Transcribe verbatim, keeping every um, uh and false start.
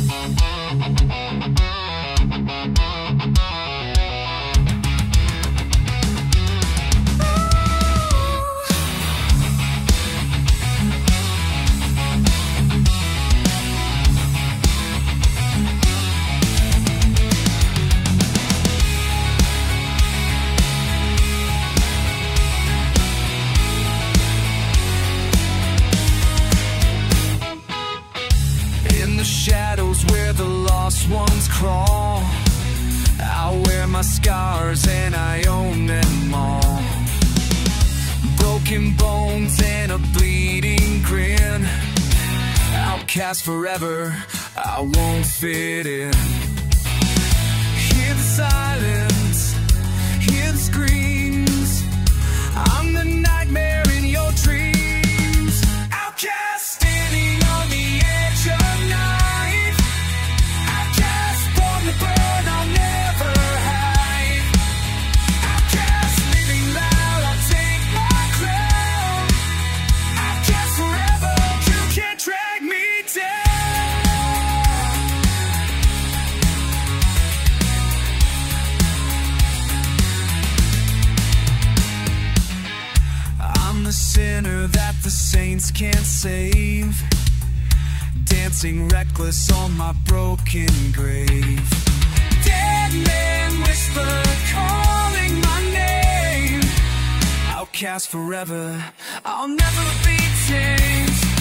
The shadows where the lost ones crawl, I wear my scars and I own them all. Broken bones and a bleeding grin, outcast forever, I won't fit in. Hear the silence, hear the screams, I'm the nightmare in your dreams. Outcast standing on the edge of night, outcast born to burn, I'll never hide. Outcast living loud, I'll take my crown. Outcast forever, you can't drag me down. I'm the sinner that the saints can't save, dancing reckless on my broken grave. Dead men whisper, calling my name. Outcast forever, I'll never be tamed.